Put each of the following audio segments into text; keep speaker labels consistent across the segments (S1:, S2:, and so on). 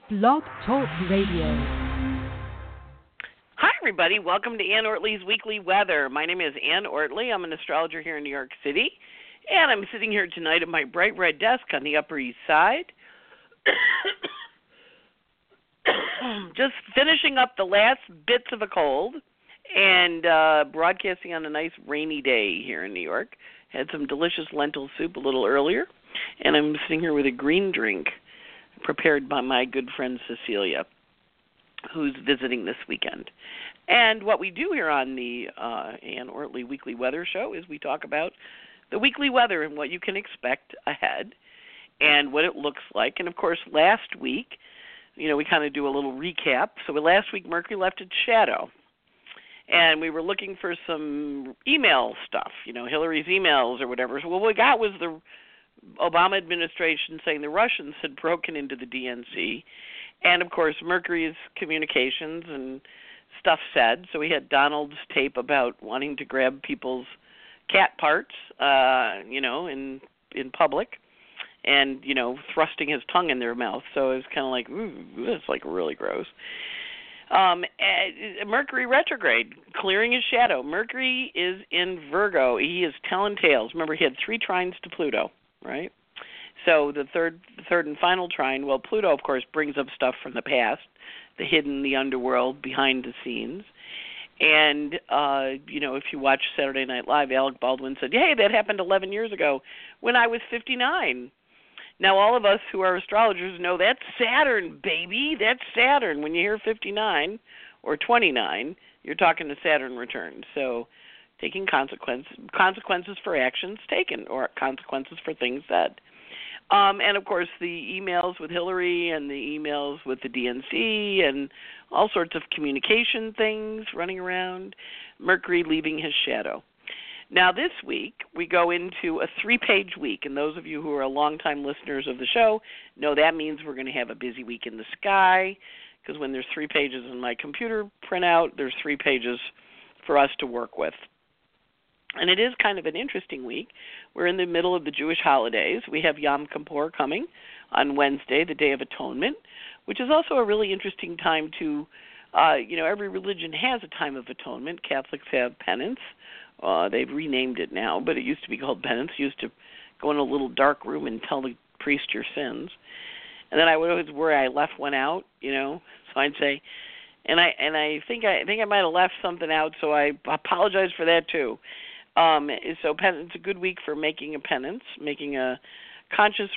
S1: Blog Talk Radio.
S2: Hi, everybody. Welcome to Ann Ortley's Weekly Weather. My name is Ann Ortley. I'm an astrologer here in New York City, and I'm sitting here tonight at my bright red desk on the Upper East Side, just finishing up the last bits of a cold and broadcasting on a nice rainy day here in New York. Had some delicious lentil soup a little earlier, and I'm sitting here with a green drink prepared by my good friend Cecilia, who's visiting this weekend. And what we do here on the Ann Ortley Weekly Weather Show is we talk about the weekly weather and what you can expect ahead and what it looks like. And, of course, last week, we kind of do a little recap. So last week, Mercury left its shadow, and we were looking for some email stuff, Hillary's emails or whatever. So what we got was the Obama administration saying the Russians had broken into the DNC, and, of course, Mercury's communications and stuff said. So we had Donald's tape about wanting to grab people's cat parts, in public, and, thrusting his tongue in their mouth. So it was kind of like, ooh, that's like really gross. Mercury retrograde, clearing his shadow. Mercury is in Virgo. He is telling tales. Remember, he had 3 trines to Pluto, right? So the third and final trine, well, Pluto, of course, brings up stuff from the past, the hidden, the underworld, behind the scenes. And, if you watch Saturday Night Live, Alec Baldwin said, hey, that happened 11 years ago when I was 59. Now, all of us who are astrologers know that's Saturn, baby. That's Saturn. When you hear 59 or 29, you're talking to Saturn return. So taking consequences for actions taken or consequences for things said. And, of course, the emails with Hillary and the emails with the DNC and all sorts of communication things running around, Mercury leaving his shadow. Now, this week, we go into a 3-page week, and those of you who are longtime listeners of the show know that means we're going to have a busy week in the sky, because when there's 3 pages in my computer printout, there's 3 pages for us to work with. And it is kind of an interesting week. We're in the middle of the Jewish holidays. We have Yom Kippur coming on Wednesday, the Day of Atonement, which is also a really interesting time to, every religion has a time of atonement. Catholics have penance. They've renamed it now, but it used to be called penance. You used to go in a little dark room and tell the priest your sins. And then I would always worry I left one out, so I'd say, and I think I might have left something out, so I apologize for that too. So it's a good week for making a penance, making a conscious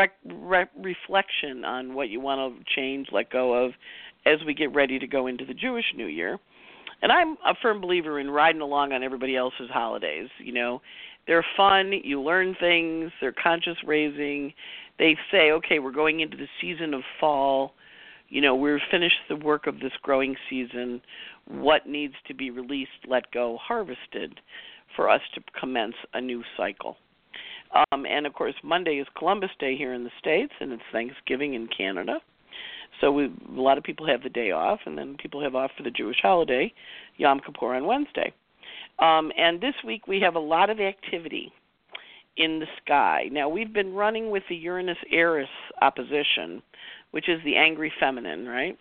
S2: reflection on what you want to change, let go of, as we get ready to go into the Jewish New Year. And I'm a firm believer in riding along on everybody else's holidays. They're fun. You learn things. They're conscious raising. They say, okay, we're going into the season of fall. We're finished the work of this growing season. What needs to be released, let go, harvested for us to commence a new cycle. And, of course, Monday is Columbus Day here in the States, and it's Thanksgiving in Canada. So a lot of people have the day off, and then people have off for the Jewish holiday, Yom Kippur on Wednesday. And this week we have a lot of activity in the sky. Now, we've been running with the Uranus-Eris opposition, which is the angry feminine, right?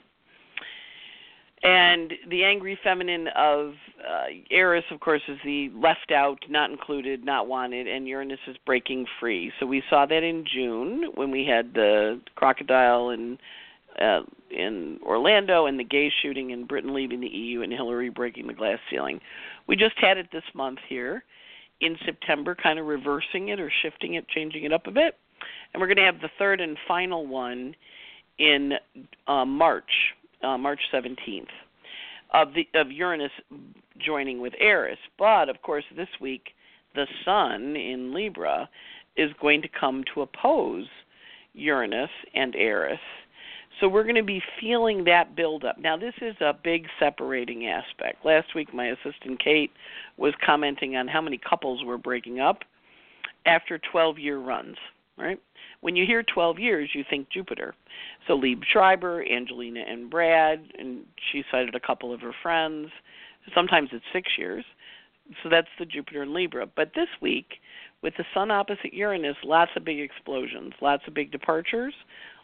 S2: And the angry feminine of Eris, of course, is the left out, not included, not wanted, and Uranus is breaking free. So we saw that in June when we had the crocodile in Orlando and the gay shooting and Britain leaving the EU and Hillary breaking the glass ceiling. We just had it this month here in September, kind of reversing it or shifting it, changing it up a bit. And we're going to have the third and final one in March 17th, of Uranus joining with Eris. But, of course, this week the Sun in Libra is going to come to oppose Uranus and Eris. So we're going to be feeling that build up. Now, this is a big separating aspect. Last week, my assistant Kate was commenting on how many couples were breaking up after 12-year runs, right? When you hear 12 years, you think Jupiter. So Lieb Schreiber, Angelina and Brad, and she cited a couple of her friends. Sometimes it's 6 years. So that's the Jupiter and Libra. But this week, with the Sun opposite Uranus, lots of big explosions, lots of big departures,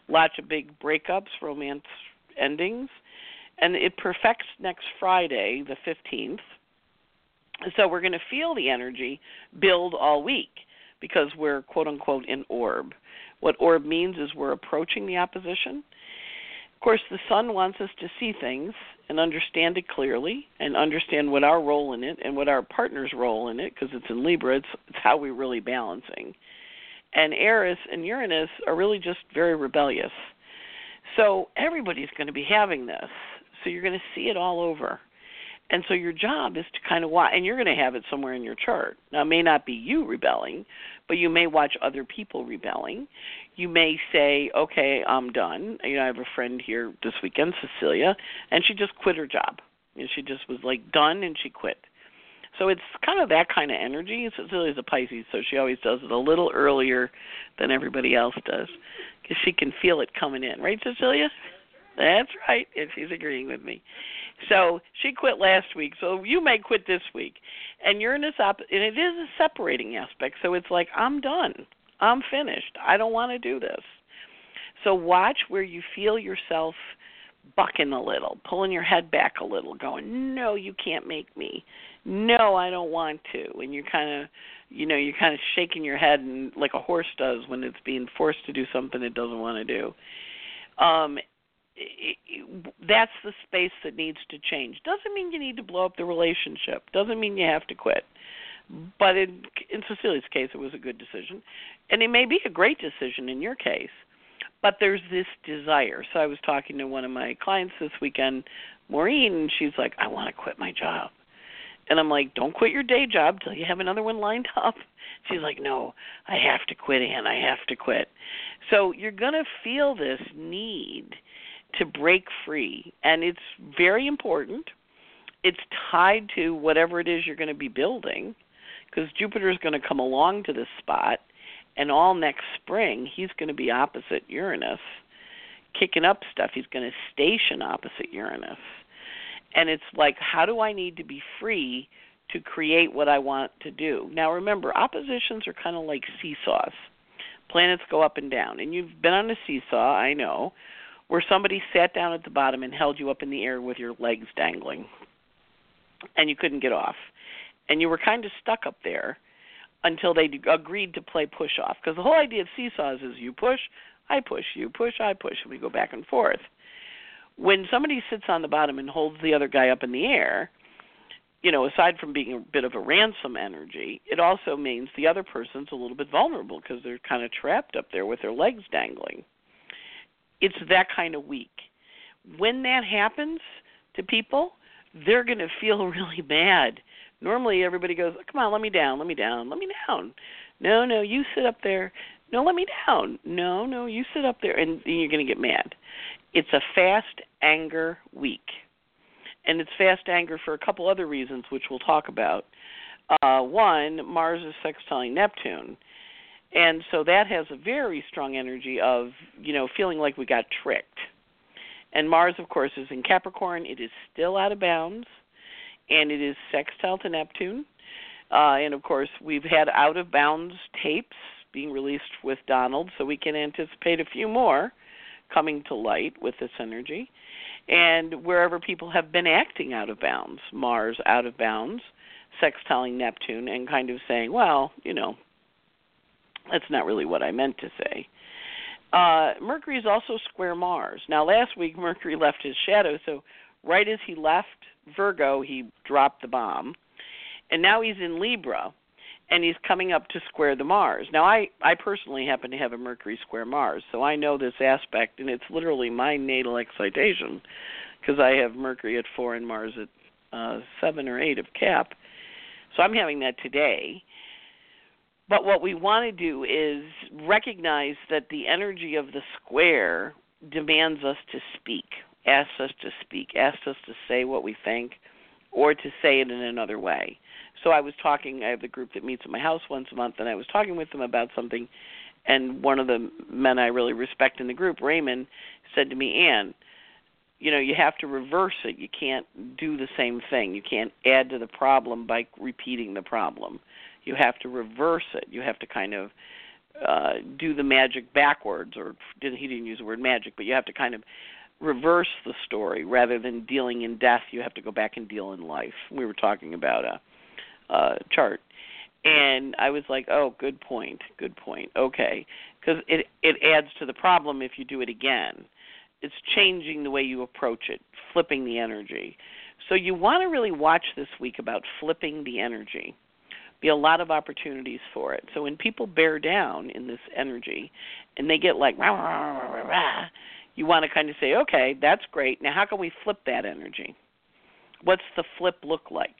S2: lots of big breakups, romance endings, and it perfects next Friday, the 15th. So we're going to feel the energy build all week because we're, quote-unquote, in orb. What orb means is we're approaching the opposition. Of course, the sun wants us to see things and understand it clearly and understand what our role in it and what our partner's role in it, because it's in Libra, it's how we're really balancing. And Eris and Uranus are really just very rebellious. So everybody's going to be having this. So you're going to see it all over. And so your job is to kind of watch, and you're going to have it somewhere in your chart. Now, it may not be you rebelling, but you may watch other people rebelling. You may say, okay, I'm done. I have a friend here this weekend, Cecilia, and she just quit her job. She just was like done, and she quit. So it's kind of that kind of energy. Cecilia's a Pisces, so she always does it a little earlier than everybody else does because she can feel it coming in. Right, Cecilia? That's right, and she's agreeing with me. So she quit last week, so you may quit this week. And Uranus, and it is a separating aspect, so it's like, I'm done. I'm finished. I don't want to do this. So watch where you feel yourself bucking a little, pulling your head back a little, going, no, you can't make me. No, I don't want to. And you're kind of shaking your head and like a horse does when it's being forced to do something it doesn't want to do. That's the space that needs to change. Doesn't mean you need to blow up the relationship. Doesn't mean you have to quit. But in Cecilia's case, it was a good decision. And it may be a great decision in your case. But there's this desire. So I was talking to one of my clients this weekend, Maureen, and she's like, I want to quit my job. And I'm like, don't quit your day job till you have another one lined up. She's like, no, I have to quit, Ann. I have to quit. So you're going to feel this need to break free, and it's very important. It's tied to whatever it is you're going to be building, because Jupiter is going to come along to this spot, and all next spring he's going to be opposite Uranus, kicking up stuff. He's going to station opposite Uranus. And it's like, how do I need to be free to create what I want to do? Now remember, oppositions are kind of like seesaws. Planets go up and down, and you've been on a seesaw, I know, where somebody sat down at the bottom and held you up in the air with your legs dangling, and you couldn't get off. And you were kind of stuck up there until they agreed to play push-off, because the whole idea of seesaws is you push, I push, you push, I push, and we go back and forth. When somebody sits on the bottom and holds the other guy up in the air, aside from being a bit of a ransom energy, it also means the other person's a little bit vulnerable because they're kind of trapped up there with their legs dangling. It's that kind of week. When that happens to people, they're going to feel really bad. Normally everybody goes, come on, let me down, let me down, let me down. No, you sit up there. No, let me down. No, you sit up there, and you're going to get mad. It's a fast anger week. And it's fast anger for a couple other reasons, which we'll talk about. One, Mars is sextiling Neptune. And so that has a very strong energy of, feeling like we got tricked. And Mars, of course, is in Capricorn. It is still out of bounds, and it is sextile to Neptune. And, of course, we've had out-of-bounds tapes being released with Donald, so we can anticipate a few more coming to light with this energy. And wherever people have been acting out of bounds, Mars out of bounds, sextiling Neptune, and kind of saying, well, that's not really what I meant to say. Mercury is also square Mars. Now, last week, Mercury left his shadow, so right as he left Virgo, he dropped the bomb. And now he's in Libra, and he's coming up to square the Mars. Now, I personally happen to have a Mercury square Mars, so I know this aspect, and it's literally my natal excitation, because I have Mercury at 4 and Mars at 7 or 8 of Cap. So I'm having that today. But what we want to do is recognize that the energy of the square demands us to speak, asks us to speak, asks us to say what we think, or to say it in another way. So I have the group that meets at my house once a month, and I was talking with them about something, and one of the men I really respect in the group, Raymond, said to me, Ann, you have to reverse it. You can't do the same thing. You can't add to the problem by repeating the problem. You have to reverse it. You have to kind of do the magic backwards, or he didn't use the word magic, but you have to kind of reverse the story. Rather than dealing in death, you have to go back and deal in life. We were talking about a chart. And I was like, oh, good point. Okay. Because it adds to the problem if you do it again. It's changing the way you approach it, flipping the energy. So you want to really watch this week about flipping the energy. Be a lot of opportunities for it. So when people bear down in this energy and they get like, rah, rah, rah, rah, rah, you want to kind of say, okay, that's great. Now how can we flip that energy? What's the flip look like?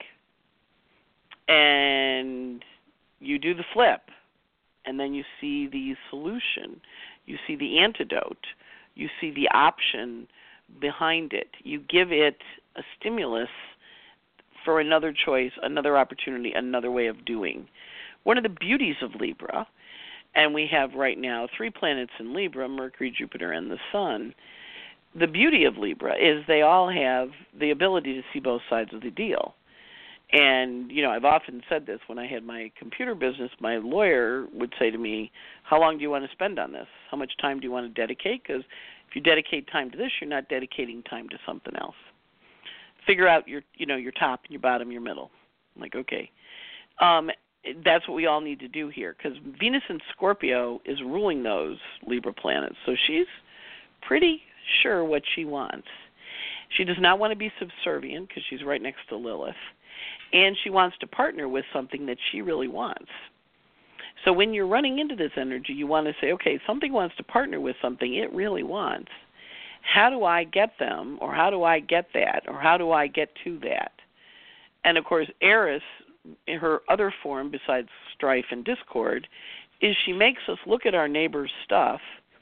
S2: And you do the flip, and then you see the solution. You see the antidote. You see the option behind it. You give it a stimulus for another choice, another opportunity, another way of doing. One of the beauties of Libra, and we have right now 3 planets in Libra, Mercury, Jupiter, and the Sun. The beauty of Libra is they all have the ability to see both sides of the deal. And, I've often said this. When I had my computer business, my lawyer would say to me, how long do you want to spend on this? How much time do you want to dedicate? Because if you dedicate time to this, you're not dedicating time to something else. Figure out your top and your bottom, your middle. I'm like, okay. That's what we all need to do here, because Venus in Scorpio is ruling those Libra planets. So she's pretty sure what she wants. She does not want to be subservient because she's right next to Lilith. And she wants to partner with something that she really wants. So when you're running into this energy, you want to say, okay, something wants to partner with something it really wants. How do I get them, or how do I get that, or how do I get to that? And, of course, Eris, in her other form besides strife and discord, is she makes us look at our neighbor's stuff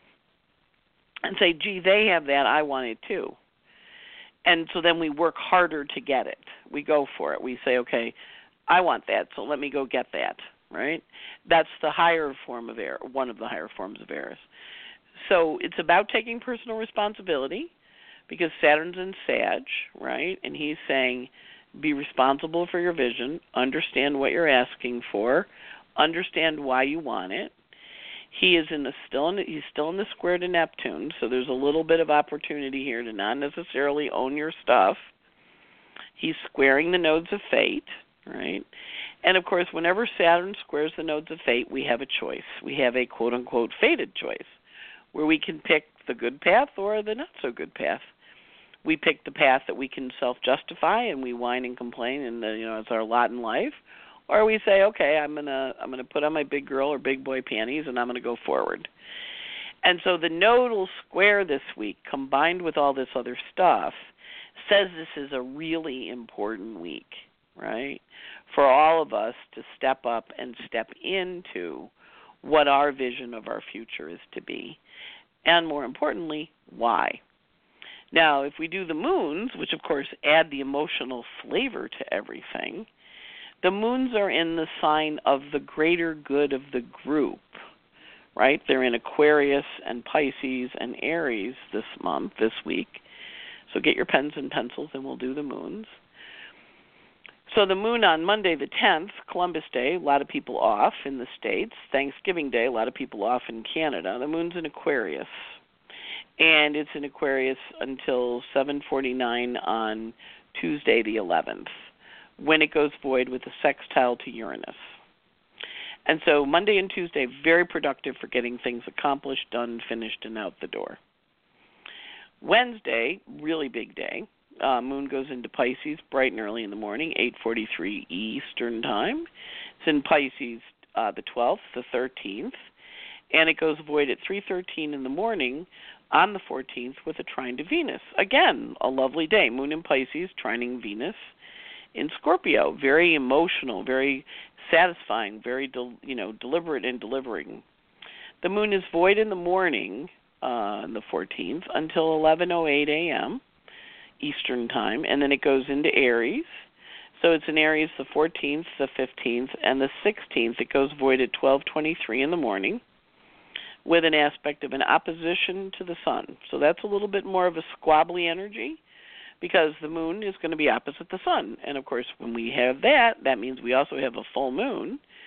S2: and say, gee, they have that, I want it too. And so then we work harder to get it. We go for it. We say, okay, I want that, so let me go get that, right? That's the higher form of Eris, one of the higher forms of Eris. So it's about taking personal responsibility, because Saturn's in Sag, right? And he's saying, be responsible for your vision, understand what you're asking for, understand why you want it. He is he's still in the square to Neptune, so there's a little bit of opportunity here to not necessarily own your stuff. He's squaring the nodes of fate, right? And, of course, whenever Saturn squares the nodes of fate, we have a choice. We have a quote-unquote fated choice, where we can pick the good path or the not-so-good path. We pick the path that we can self-justify, and we whine and complain, and it's our lot in life. Or we say, okay, I'm gonna put on my big girl or big boy panties, and I'm gonna go forward. And so the nodal square this week, combined with all this other stuff, says this is a really important week, right? For all of us to step up and step into what our vision of our future is to be, and more importantly, why. Now, if we do the moons, which of course add the emotional flavor to everything, the moons are in the sign of the greater good of the group, right? They're in Aquarius and Pisces and Aries this week. So get your pens and pencils and we'll do the moons. So the moon on Monday the 10th, Columbus Day, a lot of people off in the States. Thanksgiving Day, a lot of people off in Canada. The moon's in Aquarius. And it's in Aquarius until 7:49 on Tuesday the 11th, when it goes void with a sextile to Uranus. And so Monday and Tuesday, very productive for getting things accomplished, done, finished, and out the door. Wednesday, really big day. Moon goes into Pisces bright and early in the morning, 8:43 Eastern Time. It's in Pisces the 12th, the 13th, and it goes void at 3:13 in the morning on the 14th with a trine to Venus. Again, a lovely day. Moon in Pisces, trining Venus in Scorpio. Very emotional, very satisfying, very deliberate in delivering. The moon is void in the morning on the 14th until 11:08 a.m. Eastern Time, and then it goes into Aries. So it's in Aries the 14th, the 15th, and the 16th. It goes void at 12:23 in the morning with an aspect of an opposition to the sun. So that's a little bit more of a squabbly energy, because the moon is going to be opposite the sun. And, of course, when we have that, that means we also have a full moon.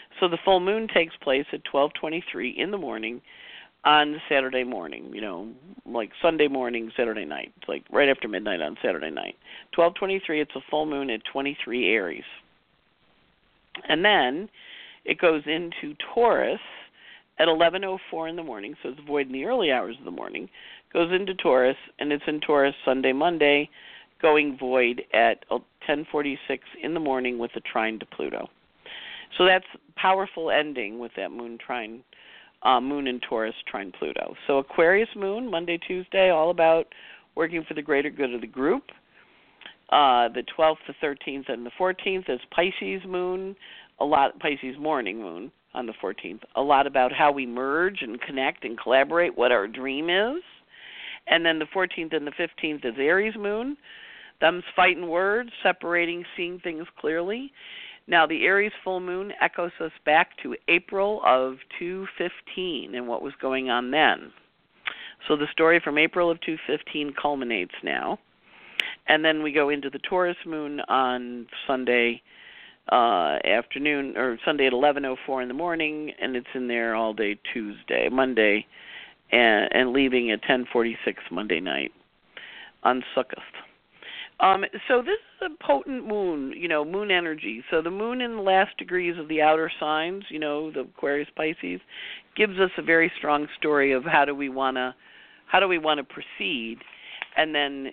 S2: So the full moon takes place at 12:23 in the morning on Saturday morning, like Sunday morning, Saturday night. It's like right after midnight on Saturday night. 12:23, it's a full moon at 23 Aries. And then it goes into Taurus at 11:04 in the morning, so it's void in the early hours of the morning. Goes into Taurus, and it's in Taurus Sunday, Monday, going void at 10:46 in the morning with a trine to Pluto. So that's powerful ending with that moon trine, moon in Taurus trine Pluto. So Aquarius moon, Monday, Tuesday, all about working for the greater good of the group. The 12th, the 13th, and the 14th is Pisces moon, Pisces morning moon on the 14th. A lot about how we merge and connect and collaborate, what our dream is. And then the 14th and the 15th is Aries moon. Them's fighting words, separating, seeing things clearly. Now, the Aries full moon echoes us back to April of 2015 and what was going on then. So the story from April of 2015 culminates now. And then we go into the Taurus moon on Sunday afternoon, or Sunday at 11:04 in the morning, and it's in there all day Monday, and leaving at 10:46 Monday night on Sukkot. So this is a potent moon, moon energy. So the moon in the last degrees of the outer signs, the Aquarius, Pisces, gives us a very strong story of how do we want to proceed, and then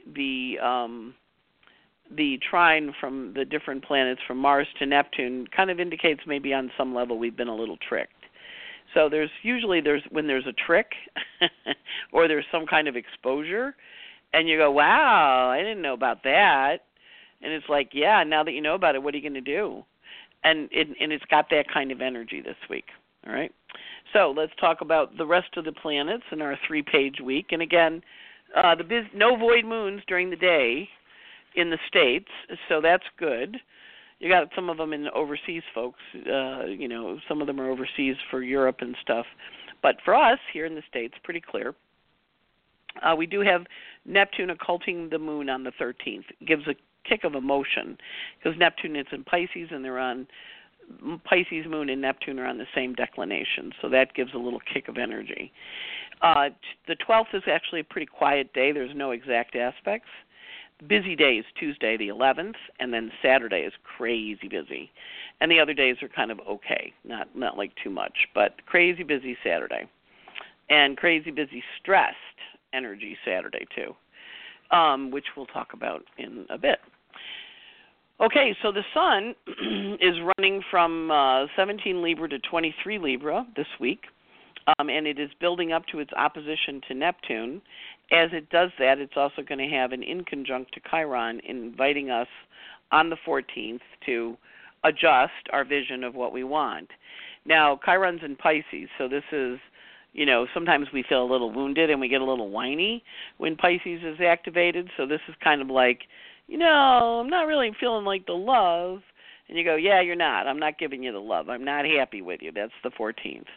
S2: the trine from the different planets from Mars to Neptune kind of indicates maybe on some level we've been a little tricked. So when there's a trick or there's some kind of exposure, and you go, wow, I didn't know about that. And it's like, yeah, now that you know about it, what are you going to do? And it's got that kind of energy this week, all right? So let's talk about the rest of the planets in our 3-page week. And again, no void moons during the day in the States, so that's good. You got some of them in overseas folks, some of them are overseas for Europe and stuff. But for us here in the States, pretty clear. We do have Neptune occulting the moon on the 13th. It gives a kick of emotion because Neptune is in Pisces, and they're on Pisces moon and Neptune are on the same declination, so that gives a little kick of energy. The 12th is actually a pretty quiet day. There's no exact aspects. Busy day is Tuesday the 11th, and then Saturday is crazy busy. And the other days are kind of okay, not like too much, but crazy busy Saturday. And crazy busy stressed energy Saturday too, which we'll talk about in a bit. Okay, so the sun is running from 17 Libra to 23 Libra this week, and it is building up to its opposition to Neptune. As it does that, it's also going to have an inconjunct to Chiron, inviting us on the 14th to adjust our vision of what we want. Now, Chiron's in Pisces, so this is, sometimes we feel a little wounded and we get a little whiny when Pisces is activated. So this is kind of like, I'm not really feeling like the love. And you go, yeah, you're not. I'm not giving you the love. I'm not happy with you. That's the 14th.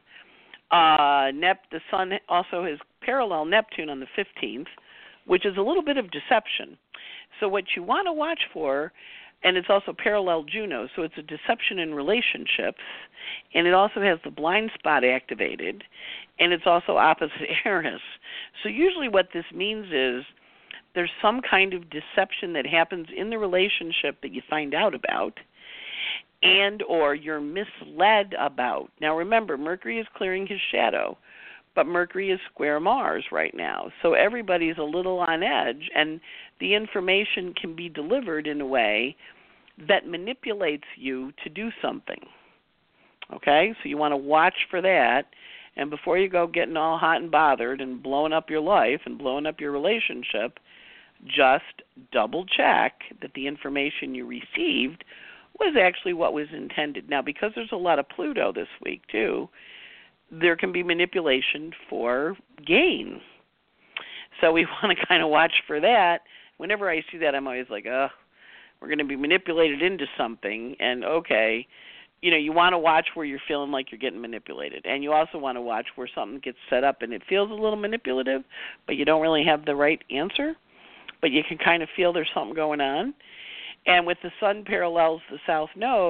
S2: The sun also has parallel Neptune on the 15th, which is a little bit of deception. So what you want to watch for, and it's also parallel Juno, so it's a deception in relationships, and it also has the blind spot activated, and it's also opposite Eris. So usually what this means is there's some kind of deception that happens in the relationship that you find out about, and or you're misled about. Now remember, Mercury is clearing his shadow, but Mercury is square Mars right now. So everybody's a little on edge, and the information can be delivered in a way that manipulates you to do something. Okay? So you want to watch for that, and before you go getting all hot and bothered and blowing up your life and blowing up your relationship, just double check that the information you received was actually what was intended. Now, because there's a lot of Pluto this week, too, there can be manipulation for gain. So we want to kind of watch for that. Whenever I see that, I'm always like, we're going to be manipulated into something. And, okay, you want to watch where you're feeling like you're getting manipulated. And you also want to watch where something gets set up and it feels a little manipulative, but you don't really have the right answer. But you can kind of feel there's something going on. And with the sun parallels the south node,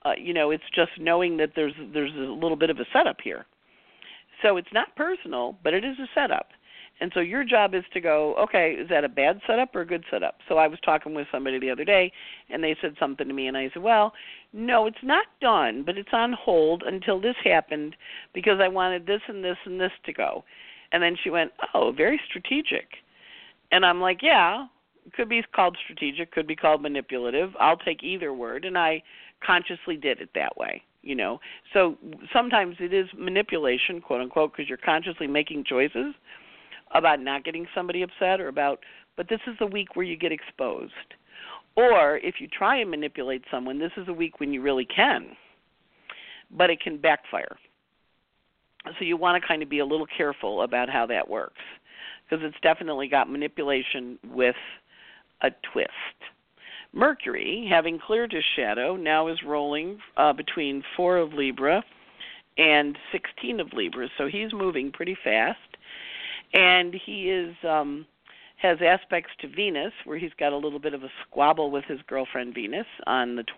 S2: it's just knowing that there's a little bit of a setup here. So it's not personal, but it is a setup. And so your job is to go, okay, is that a bad setup or a good setup? So I was talking with somebody the other day, and they said something to me, and I said, well, no, it's not done, but it's on hold until this happened because I wanted this and this and this to go. And then she went, oh, very strategic. And I'm like, yeah, it could be called strategic, could be called manipulative. I'll take either word, and I consciously did it that way. So sometimes it is manipulation, quote unquote, because you're consciously making choices about not getting somebody upset but this is the week where you get exposed. Or if you try and manipulate someone, this is a week when you really can, but it can backfire. So you want to kind of be a little careful about how that works, because it's definitely got manipulation with a twist. Mercury, having cleared his shadow, now is rolling between 4 of Libra and 16 of Libra, so he's moving pretty fast. And he is has aspects to Venus, where he's got a little bit of a squabble with his girlfriend Venus on the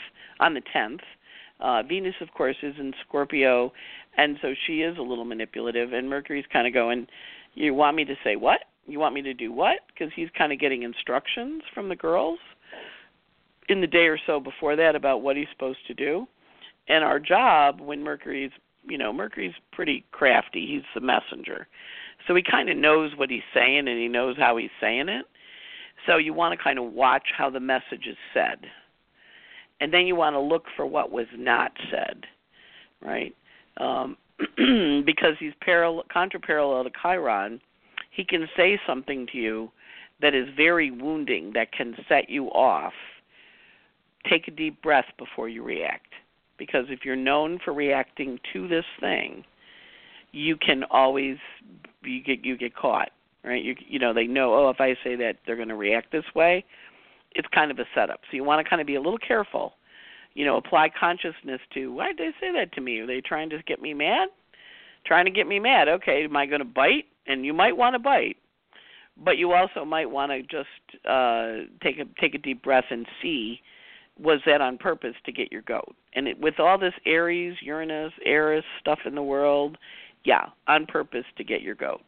S2: 10th. Venus, of course, is in Scorpio, and so she is a little manipulative, and Mercury's kind of going, you want me to say what? You want me to do what? Because he's kind of getting instructions from the girls in the day or so before that about what he's supposed to do. And our job, when Mercury's pretty crafty. He's the messenger. So he kind of knows what he's saying, and he knows how he's saying it. So you want to kind of watch how the message is said. And then you want to look for what was not said, right? Because he's contraparallel to Chiron, he can say something to you that is very wounding, that can set you off. Take a deep breath before you react. Because if you're known for reacting to this thing, you can always you get caught, right? They know, if I say that they're going to react this way, it's kind of a setup. So you want to kind of be a little careful. Apply consciousness to, why did they say that to me? Are they trying to get me mad? Trying to get me mad. Okay, am I going to bite? And you might want to bite, but you also might want to just take a deep breath and see, was that on purpose to get your goat? And with all this Aries, Uranus, Eris stuff in the world, yeah, on purpose to get your goat.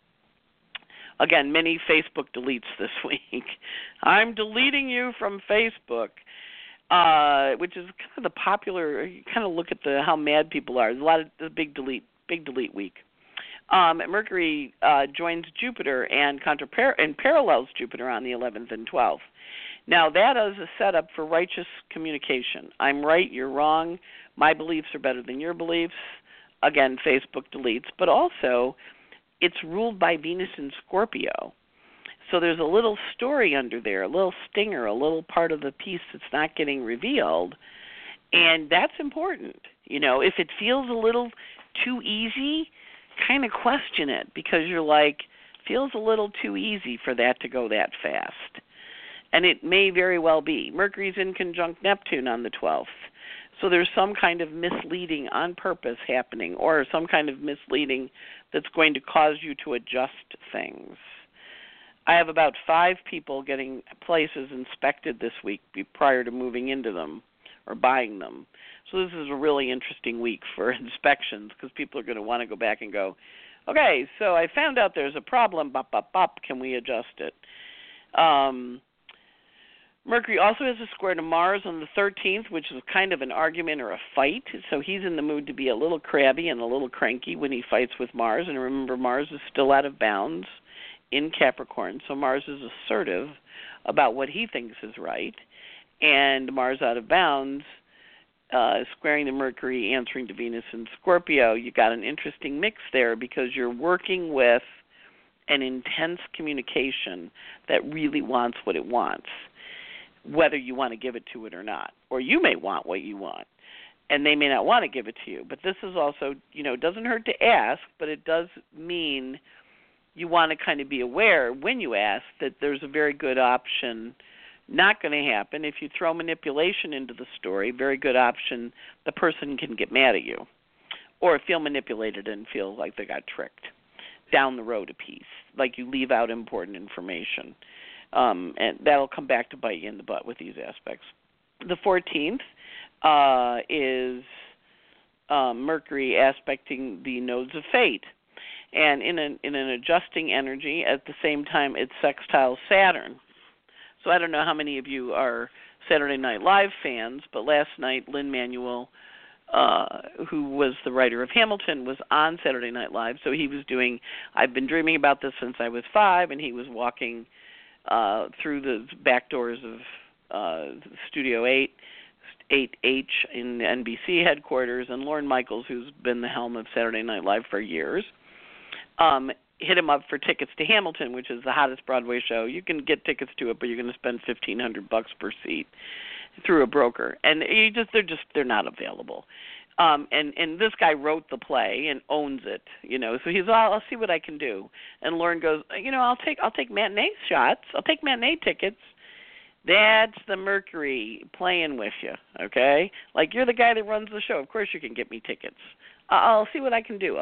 S2: Again, many Facebook deletes this week. I'm deleting you from Facebook, which is kind of the popular. You kind of look at how mad people are. There's a lot of the big delete week. Mercury joins Jupiter and parallels Jupiter on the 11th and 12th. Now, that is a setup for righteous communication. I'm right, you're wrong. My beliefs are better than your beliefs. Again, Facebook deletes. But also, it's ruled by Venus in Scorpio. So there's a little story under there, a little stinger, a little part of the piece that's not getting revealed. And that's important. If it feels a little too easy, kind of question it, because you're like, feels a little too easy for that to go that fast. And it may very well be. Mercury's in conjunct Neptune on the 12th. So there's some kind of misleading on purpose happening, or some kind of misleading that's going to cause you to adjust things. I have about 5 people getting places inspected this week prior to moving into them or buying them. So this is a really interesting week for inspections, because people are going to want to go back and go, okay, so I found out there's a problem, can we adjust it? Mercury also has a square to Mars on the 13th, which is kind of an argument or a fight. So he's in the mood to be a little crabby and a little cranky when he fights with Mars. And remember, Mars is still out of bounds in Capricorn. So Mars is assertive about what he thinks is right. And Mars out of bounds, squaring to Mercury, answering to Venus in Scorpio. You got an interesting mix there, because you're working with an intense communication that really wants what it wants, whether you want to give it to it or not. Or you may want what you want, and they may not want to give it to you. But this is also, it doesn't hurt to ask, but it does mean you want to kind of be aware when you ask that there's a very good option not going to happen. If you throw manipulation into the story, very good option, the person can get mad at you or feel manipulated and feel like they got tricked down the road a piece, like you leave out important information. And that'll come back to bite you in the butt with these aspects. The 14th, is Mercury aspecting the nodes of fate. And in an adjusting energy, at the same time, it's sextile Saturn. So I don't know how many of you are Saturday Night Live fans, but last night Lin-Manuel, who was the writer of Hamilton, was on Saturday Night Live. So he was doing, I've been dreaming about this since I was 5, and he was walking through the back doors of Studio 8H in the NBC headquarters, and Lorne Michaels, who's been the helm of Saturday Night Live for years, hit him up for tickets to Hamilton, which is the hottest Broadway show. You can get tickets to it, but you're going to spend $1,500 per seat through a broker, and they're not available. And this guy wrote the play and owns it, So he's, I'll see what I can do. And Lorne goes, I'll take matinee shots. I'll take matinee tickets. That's the Mercury playing with you, okay? Like, you're the guy that runs the show. Of course you can get me tickets. I'll see what I can do.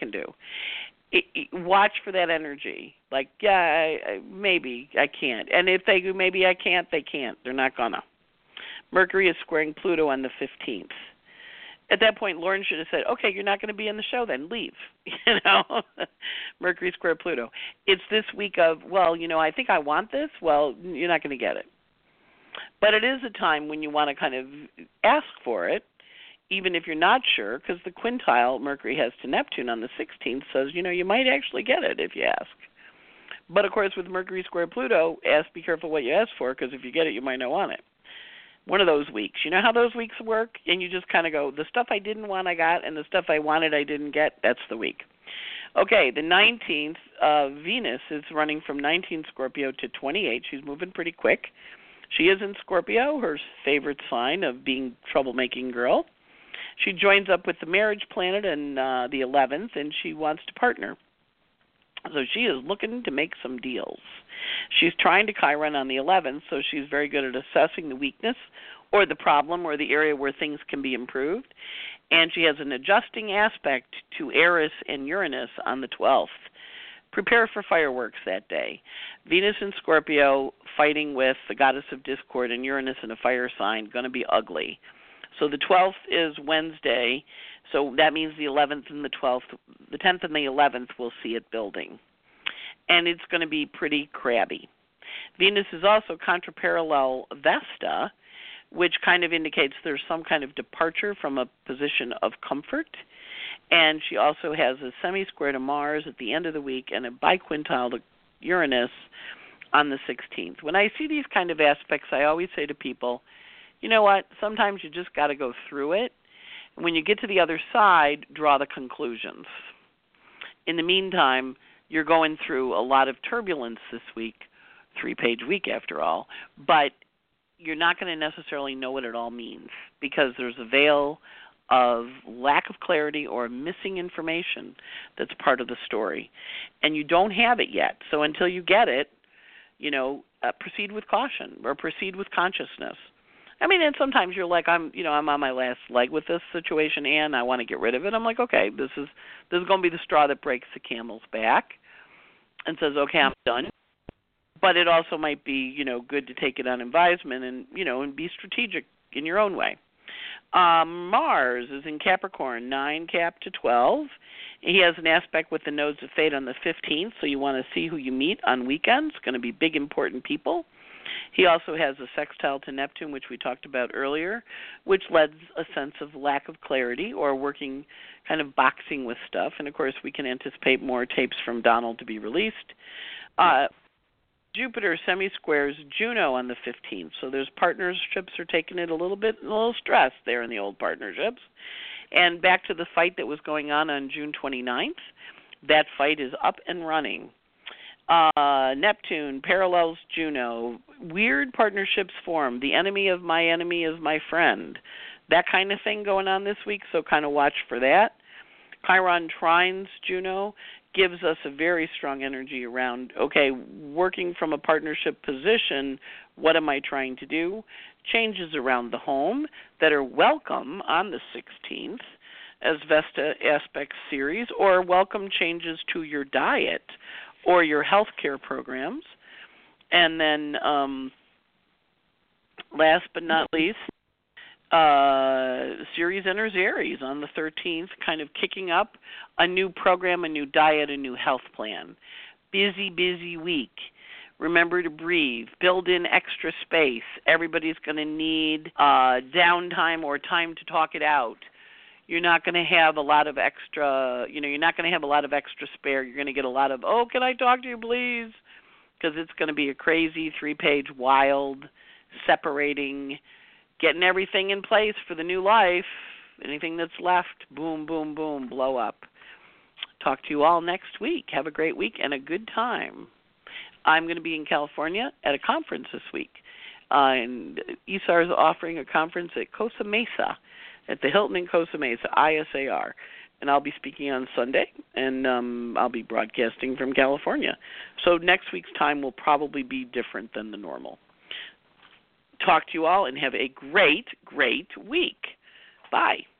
S2: Watch for that energy. Like, yeah, maybe I can't. And if they go, maybe I can't, they can't. They're not gonna. Mercury is squaring Pluto on the 15th. At that point, Lorne should have said, okay, you're not going to be in the show then. Leave. Mercury square Pluto. It's this week of, I think I want this. Well, you're not going to get it. But it is a time when you want to kind of ask for it, even if you're not sure, because the quintile Mercury has to Neptune on the 16th says, you might actually get it if you ask. But, of course, with Mercury square Pluto, be careful what you ask for, because if you get it, you might not want it. One of those weeks. You know how those weeks work? And you just kind of go, the stuff I didn't want I got, and the stuff I wanted I didn't get. That's the week. Okay, the 19th, Venus is running from 19 Scorpio to 28. She's moving pretty quick. She is in Scorpio, her favorite sign of being troublemaking girl. She joins up with the marriage planet in the 11th, and she wants to partner. So she is looking to make some deals. She's trying to Chiron on the 11th, so she's very good at assessing the weakness or the problem or the area where things can be improved. And she has an adjusting aspect to Eris and Uranus on the 12th. Prepare for fireworks that day. Venus in Scorpio fighting with the goddess of discord and Uranus in a fire sign, going to be ugly. So the 12th is Wednesday, so that means the 11th and the 12th, the 10th and the 11th will see it building. And it's going to be pretty crabby. Venus is also contraparallel Vesta, which kind of indicates there's some kind of departure from a position of comfort. And she also has a semi-square to Mars at the end of the week and a biquintile to Uranus on the 16th. When I see these kind of aspects, I always say to people, you know what, sometimes you just got to go through it. And when you get to the other side, draw the conclusions. In the meantime, you're going through a lot of turbulence this week, 3-page week after all, but you're not going to necessarily know what it all means because there's a veil of lack of clarity or missing information that's part of the story. And you don't have it yet. So until you get it, proceed with caution or proceed with consciousness. I mean, and sometimes you're like, I'm on my last leg with this situation, and I want to get rid of it. I'm like, okay, this is going to be the straw that breaks the camel's back, and says, okay, I'm done. But it also might be, good to take it on advisement and and be strategic in your own way. Mars is in Capricorn, 9 Cap to 12. He has an aspect with the nodes of fate on the 15th, so you want to see who you meet on weekends. It's going to be big, important people. He also has a sextile to Neptune, which we talked about earlier, which lends a sense of lack of clarity or working kind of boxing with stuff. And, of course, we can anticipate more tapes from Donald to be released. Jupiter semi-squares Juno on the 15th, so there's partnerships are taking it a little stress there in the old partnerships. And back to the fight that was going on June 29th, that fight is up and running. Neptune parallels Juno. Weird partnerships form. The enemy of my enemy is my friend. That kind of thing going on this week, so kind of watch for that. Chiron trines Juno gives us a very strong energy around, okay, working from a partnership position, what am I trying to do? Changes around the home that are welcome on the 16th as Vesta Aspect Series, or welcome changes to your diet or your healthcare programs. And then last but not least, Ceres enters Aries on the 13th, kind of kicking up a new program, a new diet, a new health plan. Busy week. Remember to breathe. Build in extra space. Everybody's going to need downtime or time to talk it out. You're not going to have a lot of extra, you're not going to have a lot of extra spare. You're going to get a lot of, oh, can I talk to you, please? Because it's going to be a crazy 3-page wild, separating, getting everything in place for the new life. Anything that's left, boom, boom, boom, blow up. Talk to you all next week. Have a great week and a good time. I'm going to be in California at a conference this week. And ISAR is offering a conference at Costa Mesa, at the Hilton in Costa Mesa, ISAR. And I'll be speaking on Sunday, and I'll be broadcasting from California. So next week's time will probably be different than the normal. Talk to you all and have a great week. Bye.